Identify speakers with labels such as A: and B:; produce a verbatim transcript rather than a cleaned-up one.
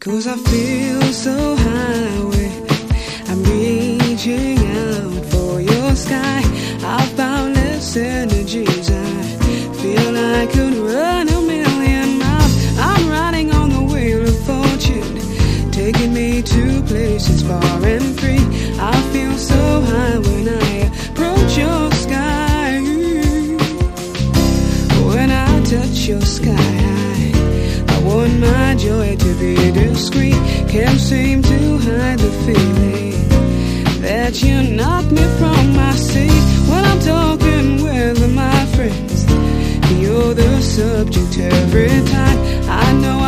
A: 'Cause I feel so high with, I'm reaching out for your sky. I've boundless energies. I feel I could run a million miles. I'm riding on the wheel of fortune, taking me to places far and free. I feel so high when I approach your sky. When I touch your sky, I want my joy to be discreet. Can't seem to hide the feeling that you knock me from my seat. When I'm talking with my friends, you're the subject every time. I know